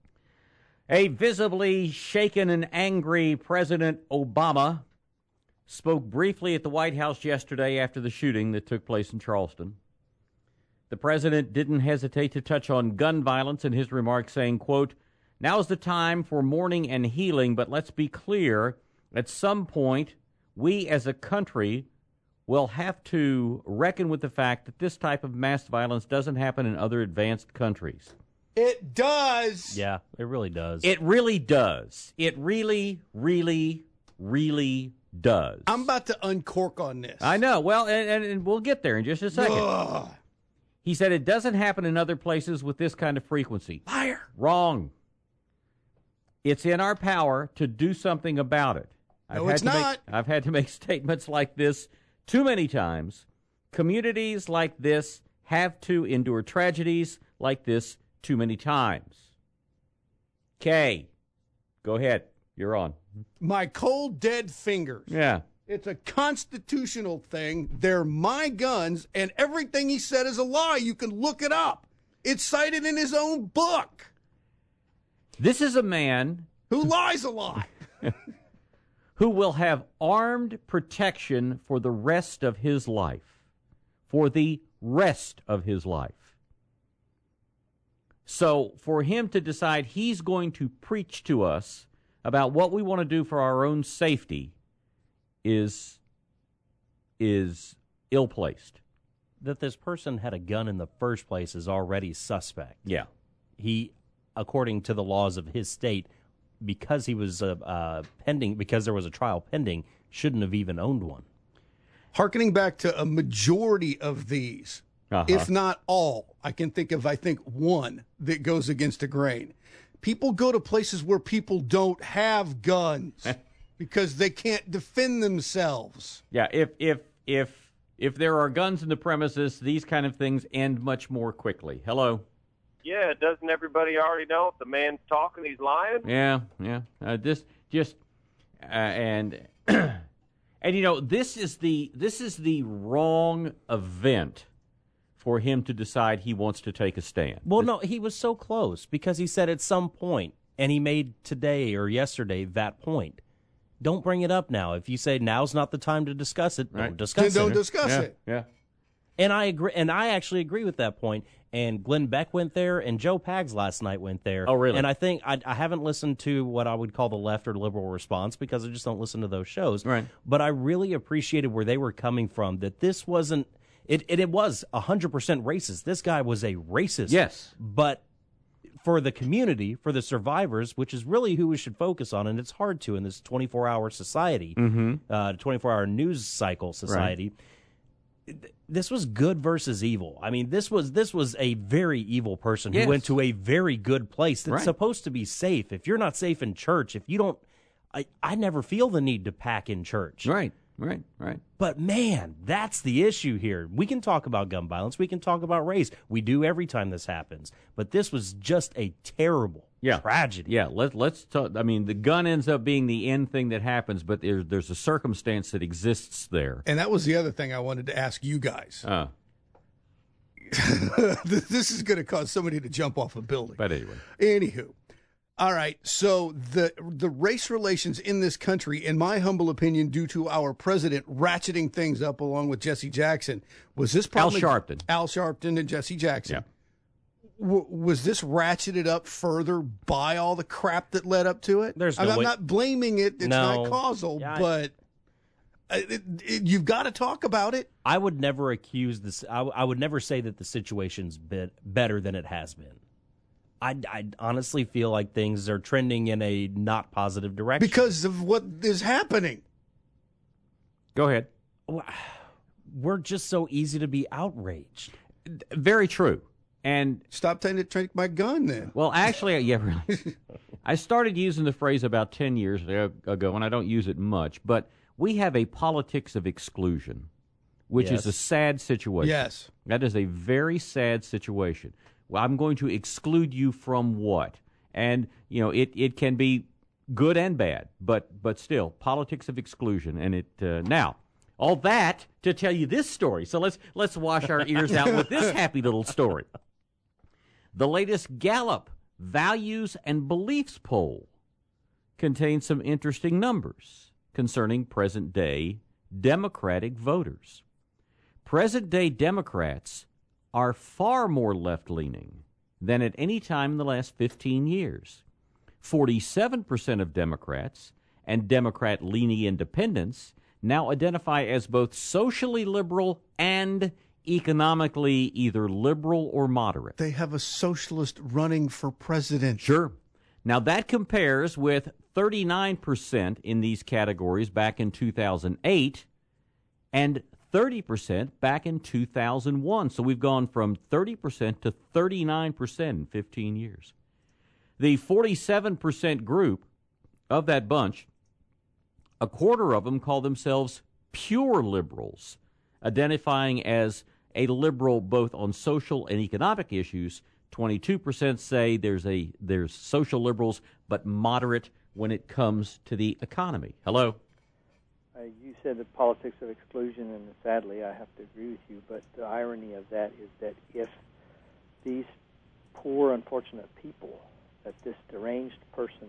A visibly shaken and angry President Obama spoke briefly at the White House yesterday after the shooting that took place in Charleston. The president didn't hesitate to touch on gun violence in his remarks, saying, quote, "Now's the time for mourning and healing, but let's be clear, at some point, we as a country will have to reckon with the fact that this type of mass violence doesn't happen in other advanced countries." It does. Yeah, it really does. It really does. It really, really, really does. I'm about to uncork on this. I know. Well, and, and, and we'll get there in just a second. Ugh. He said it doesn't happen in other places with this kind of frequency. Liar. Wrong. It's in our power to do something about it. I've No, had it's to not. Make, I've had to make statements like this too many times. Communities like this have to endure tragedies like this too many times. Kay, go ahead. You're on. My cold, dead fingers. Yeah. It's a constitutional thing. They're my guns, and everything he said is a lie. You can look it up. It's cited in his own book. This is a man who lies a lot. Who will have armed protection for the rest of his life. For the rest of his life. So for him to decide he's going to preach to us about what we want to do for our own safety is is ill-placed. That this person had a gun in the first place is already suspect. Yeah. He, according to the laws of his state, because he was uh, uh, pending, because there was a trial pending, shouldn't have even owned one. Harkening back to a majority of these, uh-huh. if not all, I can think of, I think, one that goes against the grain. People go to places where people don't have guns because they can't defend themselves. Yeah, if if if if there are guns in the premises, these kind of things end much more quickly. Hello? Yeah, doesn't everybody already know if the man's talking, he's lying? Yeah, yeah. Uh, this just uh, and and you know this is the this is the wrong event for him to decide he wants to take a stand. Well, no, he was so close because he said at some point, and he made today or yesterday that point. Don't bring it up now. If you say now's not the time to discuss it, right. don't discuss then it. Don't discuss yeah, it. Yeah. And I agree, and I actually agree with that point. And Glenn Beck went there, and Joe Pags last night went there. Oh, really? And I think I, I haven't listened to what I would call the left or liberal response because I just don't listen to those shows. Right. But I really appreciated where they were coming from, that this wasn't it, – it, it was one hundred percent racist. This guy was a racist. Yes. But for the community, for the survivors, which is really who we should focus on, and it's hard to in this twenty-four hour society, mm-hmm. uh, twenty-four hour news cycle society – right. This was good versus evil. I mean, this was this was a very evil person who yes. went to a very good place that's right. supposed to be safe. If you're not safe in church, if you don't, I, I never feel the need to pack in church. Right, right, right. But man, that's the issue here. We can talk about gun violence. We can talk about race. We do every time this happens. But this was just a terrible yeah. tragedy. Yeah, let, let's talk. I mean, the gun ends up being the end thing that happens, but there, there's a circumstance that exists there. And that was the other thing I wanted to ask you guys. Uh. This is going to cause somebody to jump off a building. But anyway. Anywho. All right, so the the race relations in this country, in my humble opinion, due to our president ratcheting things up along with Jesse Jackson, was this probably Al Sharpton, Al Sharpton and Jesse Jackson? Yeah. W- was this ratcheted up further by all the crap that led up to it? There's no I mean, I'm way- not blaming it; it's No. not causal, Yeah, I- but it, it, you've got to talk about it. I would never accuse this. I, I would never say that the situation's bit better than it has been. I, I honestly feel like things are trending in a not positive direction because of what is happening. Go ahead. We're just so easy to be outraged. Very true. And stop trying to take my gun then. Well, actually, yeah, really. I started using the phrase about ten years ago, and I don't use it much, but we have a politics of exclusion, which Yes. is a sad situation. Yes. That is a very sad situation. Well, I'm going to exclude you from what? And, you know, it, it can be good and bad, but but still, politics of exclusion. And it uh, now, all that to tell you this story. So let's let's wash our ears out with this happy little story. The latest Gallup Values and Beliefs poll contains some interesting numbers concerning present-day Democratic voters. Present-day Democrats are far more left-leaning than at any time in the last fifteen years. forty-seven percent of Democrats and Democrat-leaning independents now identify as both socially liberal and economically either liberal or moderate. They have a socialist running for president. Sure. Now that compares with thirty-nine percent in these categories back in two thousand eight and thirty percent back in two thousand one. So we've gone from thirty percent to thirty-nine percent in fifteen years. The forty-seven percent group of that bunch, a quarter of them call themselves pure liberals, identifying as a liberal both on social and economic issues. twenty-two percent say there's a there's social liberals, but moderate when it comes to the economy. Hello? Uh, you said the politics of exclusion, and sadly I have to agree with you, but the irony of that is that if these poor, unfortunate people that this deranged person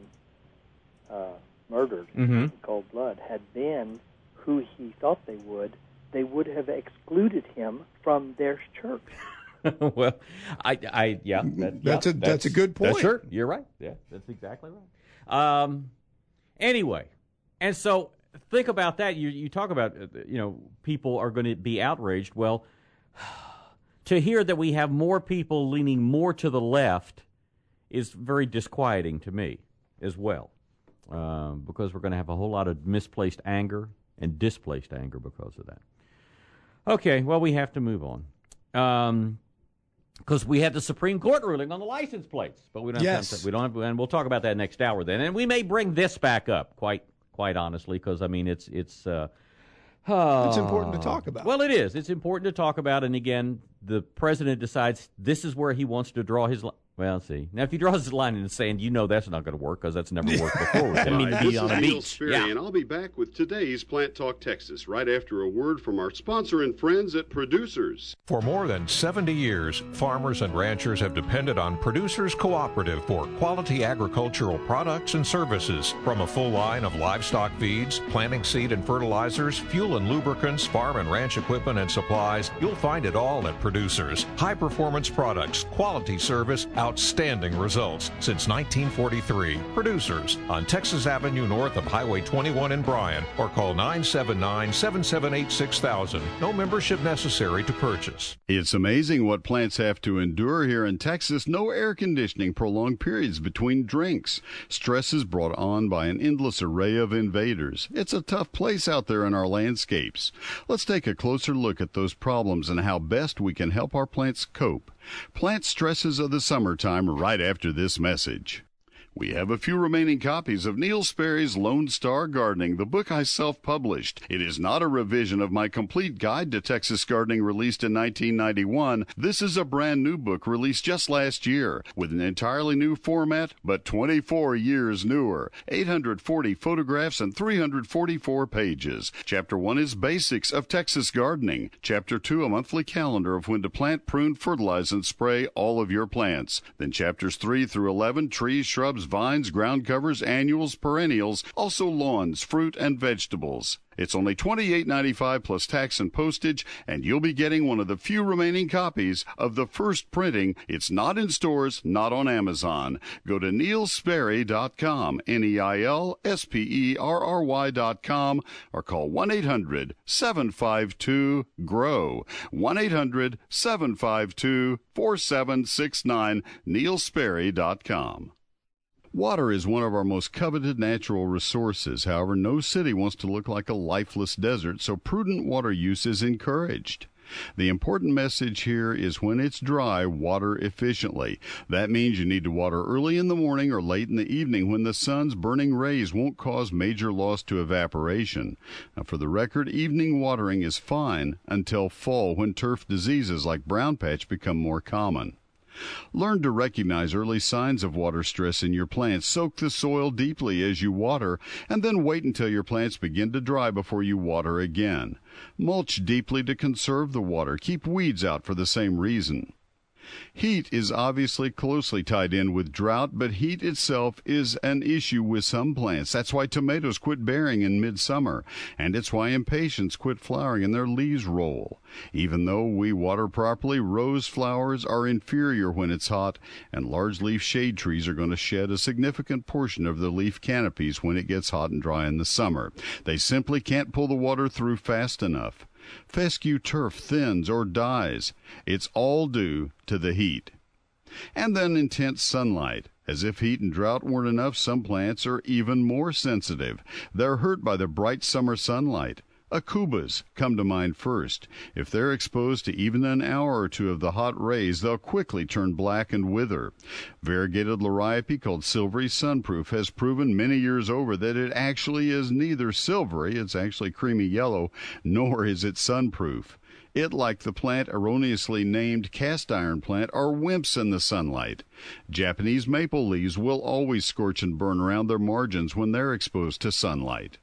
uh, murdered Mm-hmm. in cold blood had been who he thought they would, they would have excluded him from their church. Well, I, I, yeah, that, That's yeah, a- that's a good point. That's sure, you're right. Yeah, that's exactly right. Um, anyway, and so think about that. You you talk about uh, you know people are going to be outraged. Well, to hear that we have more people leaning more to the left is very disquieting to me as well, um, because we're going to have a whole lot of misplaced anger and displaced anger because of that. Okay, well, we have to move on. Um, because we have the Supreme Court ruling on the license plates, but we don't have Yes. time to, we don't have, and we'll talk about that next hour then, and we may bring this back up quite quite honestly, because I mean it's it's uh, It's important to talk about. Well, it is. It's important to talk about, and again, the president decides this is where he wants to draw his li- Well, see. Now, if he draws the line in the sand, you know that's not going to work because that's never worked before. I mean, to be this on is a Neil beach. Sperry, Yeah. and I'll be back with today's Plant Talk Texas right after a word from our sponsor and friends at Producers. For more than seventy years, farmers and ranchers have depended on Producers Cooperative for quality agricultural products and services. From a full line of livestock feeds, planting seed and fertilizers, fuel and lubricants, farm and ranch equipment and supplies, you'll find it all at Producers. High-performance products, quality service, outstanding results since nineteen forty-three. Producers on Texas Avenue north of Highway twenty-one in Bryan, or call nine seven nine, seven seven eight, six thousand. No membership necessary to purchase. It's amazing what plants have to endure here in Texas. No air conditioning, prolonged periods between drinks. Stress is brought on by an endless array of invaders. It's a tough place out there in our landscapes. Let's take a closer look at those problems and how best we can help our plants cope. Plant stresses of the summertime right after this message. We have a few remaining copies of Neil Sperry's Lone Star Gardening, the book I self-published. It is not a revision of my complete guide to Texas gardening released in nineteen ninety-one. This is a brand new book released just last year with an entirely new format, but twenty-four years newer. eight hundred forty photographs and three hundred forty-four pages. Chapter one is Basics of Texas Gardening. Chapter two, a monthly calendar of when to plant, prune, fertilize, and spray all of your plants. Then chapters three through eleven, trees, shrubs, vines, ground covers, annuals, perennials, also lawns, fruit, and vegetables. It's only twenty-eight ninety-five plus tax and postage, and you'll be getting one of the few remaining copies of the first printing. It's not in stores, not on Amazon. Go to neil sperry dot com, N E I L S P E R R Y dot com, or call one eight hundred, seven five two, G R O W, one eight hundred, seven five two, four seven six nine, neil sperry dot com. Water is one of our most coveted natural resources. However, no city wants to look like a lifeless desert, so prudent water use is encouraged. The important message here is when it's dry, water efficiently. That means you need to water early in the morning or late in the evening when the sun's burning rays won't cause major loss to evaporation. Now, for the record, evening watering is fine until fall, when turf diseases like brown patch become more common. Learn to recognize early signs of water stress in your plants. Soak the soil deeply as you water, and then wait until your plants begin to dry before you water again. Mulch deeply to conserve the water. Keep weeds out for the same reason. Heat is obviously closely tied in with drought, but heat itself is an issue with some plants. That's why tomatoes quit bearing in midsummer, and it's why impatiens quit flowering and their leaves roll. Even though we water properly, rose flowers are inferior when it's hot, and large-leaf shade trees are going to shed a significant portion of their leaf canopies when it gets hot and dry in the summer. They simply can't pull the water through fast enough. Fescue turf thins or dies. It's all due to the heat. And then intense sunlight. As if heat and drought weren't enough, some plants are even more sensitive. They're hurt by the bright summer sunlight. Acubas come to mind first. If they're exposed to even an hour or two of the hot rays, they'll quickly turn black and wither. Variegated liriope, called silvery sunproof, has proven many years over that it actually is neither silvery, it's actually creamy yellow, nor is it sunproof. It, like the plant erroneously named cast iron plant, are wimps in the sunlight. Japanese maple leaves will always scorch and burn around their margins when they're exposed to sunlight.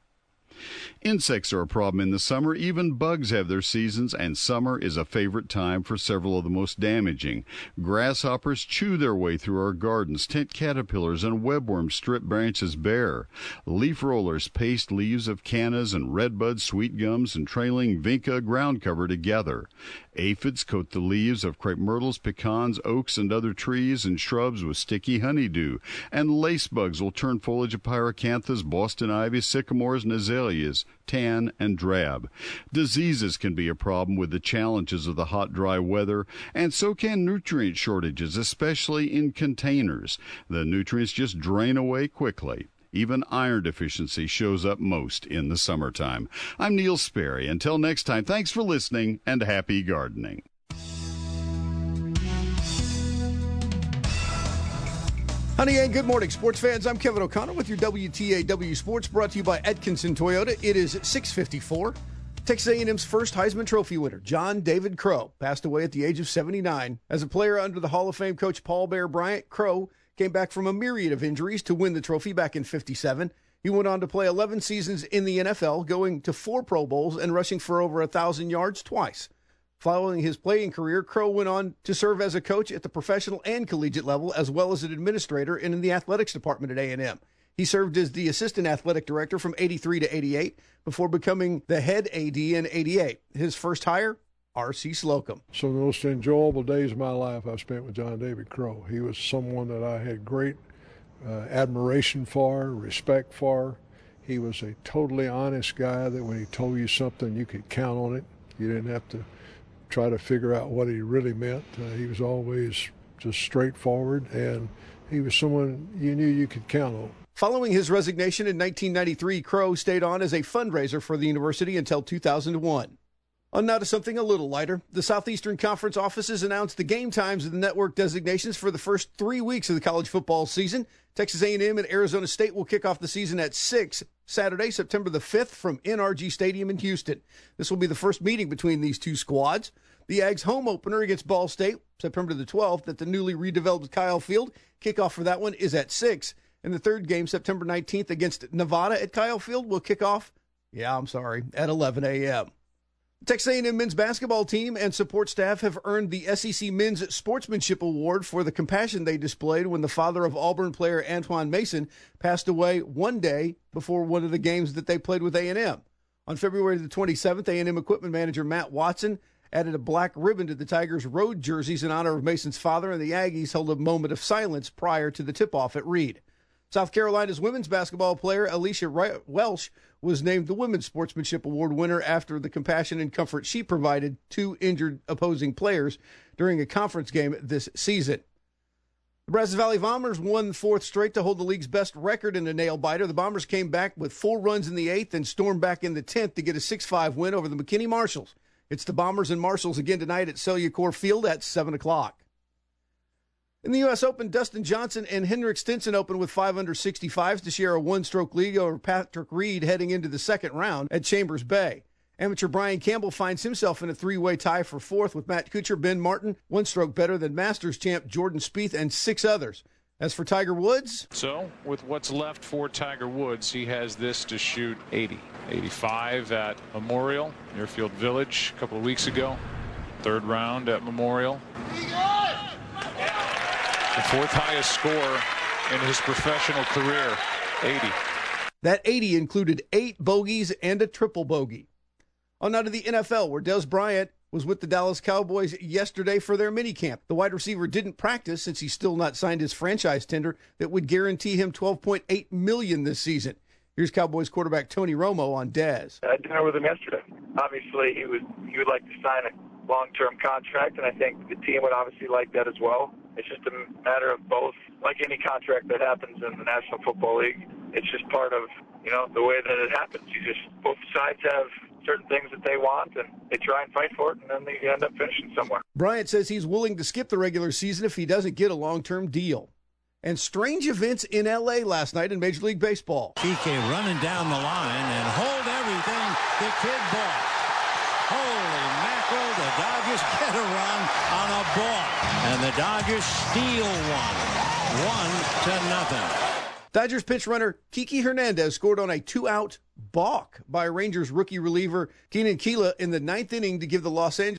Insects are a problem in the summer. Even bugs have their seasons, and summer is a favorite time for several of the most damaging. Grasshoppers chew their way through our gardens. Tent caterpillars and webworms strip branches bare. Leaf rollers paste leaves of cannas and redbud, sweet gums, and trailing vinca ground cover together. Aphids coat the leaves of crepe myrtles, pecans, oaks, and other trees and shrubs with sticky honeydew. And lace bugs will turn foliage of pyracanthus, Boston ivy, sycamores, and azaleas tan and drab. Diseases can be a problem with the challenges of the hot, dry weather, and so can nutrient shortages, especially in containers. The nutrients just drain away quickly. Even iron deficiency shows up most in the summertime. I'm Neil Sperry. Until next time, thanks for listening and happy gardening. Honey, and good morning, sports fans. I'm Kevin O'Connor with your W T A W Sports, brought to you by Atkinson Toyota. It is six fifty-four. Texas A and M's first Heisman Trophy winner, John David Crow, passed away at the age of seventy-nine. As a player under the Hall of Fame coach Paul Bear Bryant, Crow came back from a myriad of injuries to win the trophy back in fifty-seven. He went on to play eleven seasons in the N F L, going to four Pro Bowls and rushing for over one thousand yards twice. Following his playing career, Crow went on to serve as a coach at the professional and collegiate level, as well as an administrator in the athletics department at A and M. He served as the assistant athletic director from eighty-three to eighty-eight before becoming the head A D in eighty-eight. His first hire, R C Slocum. Some of the most enjoyable days of my life I spent with John David Crow. He was someone that I had great uh, admiration for, respect for. He was a totally honest guy that when he told you something, you could count on it. You didn't have to try to figure out what he really meant. Uh, he was always just straightforward, and he was someone you knew you could count on. Following his resignation in nineteen ninety-three, Crow stayed on as a fundraiser for the university until two thousand one. On now to something a little lighter. The Southeastern Conference offices announced the game times of the network designations for the first three weeks of the college football season. Texas A and M and Arizona State will kick off the season at six Saturday, September the fifth from N R G Stadium in Houston. This will be the first meeting between these two squads. The Ags home opener against Ball State, September the twelfth, at the newly redeveloped Kyle Field. Kickoff for that one is at six. And the third game, September nineteenth, against Nevada at Kyle Field, will kick off, yeah, I'm sorry, at eleven a.m. The Texas A and M men's basketball team and support staff have earned the S E C Men's Sportsmanship Award for the compassion they displayed when the father of Auburn player Antoine Mason passed away one day before one of the games that they played with A and M. On February the twenty-seventh, A and M equipment manager Matt Watson added a black ribbon to the Tigers' road jerseys in honor of Mason's father, and the Aggies held a moment of silence prior to the tip-off at Reed. South Carolina's women's basketball player Alicia Welsh was named the Women's Sportsmanship Award winner after the compassion and comfort she provided to injured opposing players during a conference game this season. The Brazos Valley Bombers won fourth straight to hold the league's best record in a nail-biter. The Bombers came back with four runs in the eighth and stormed back in the tenth to get a six five win over the McKinney Marshals. It's the Bombers and Marshals again tonight at Cellucor Field at seven o'clock. In the U S Open, Dustin Johnson and Henrik Stenson open with five under sixty-fives to share a one-stroke lead over Patrick Reed heading into the second round at Chambers Bay. Amateur Brian Campbell finds himself in a three-way tie for fourth with Matt Kuchar, Ben Martin, one stroke better than Masters champ Jordan Spieth and six others. As for Tiger Woods... So, with what's left for Tiger Woods, he has this to shoot eighty. eighty-five at Memorial, Muirfield Village, a couple of weeks ago. Third round at Memorial. The fourth highest score in his professional career, eighty. That eighty included eight bogeys and a triple bogey. On now to the N F L, where Dez Bryant was with the Dallas Cowboys yesterday for their minicamp. The wide receiver didn't practice since he's still not signed his franchise tender that would guarantee him twelve point eight million dollars this season. Here's Cowboys quarterback Tony Romo on Dez. I had dinner with him yesterday. Obviously, he would he would like to sign a long-term contract, and I think the team would obviously like that as well. It's just a matter of both. Like any contract that happens in the National Football League, it's just part of, you know, the way that it happens. You just, both sides have certain things that they want, and they try and fight for it, and then they end up finishing somewhere. Bryant says he's willing to skip the regular season if he doesn't get a long-term deal. And strange events in L A last night in Major League Baseball. P K running down the line and hold everything. The kid ball. Holy mackerel, the Dodgers get a run on a balk. And the Dodgers steal one. One to nothing. Dodgers pitch runner Kiki Hernandez scored on a two-out balk by Rangers rookie reliever Keenan Keela in the ninth inning to give the Los Angeles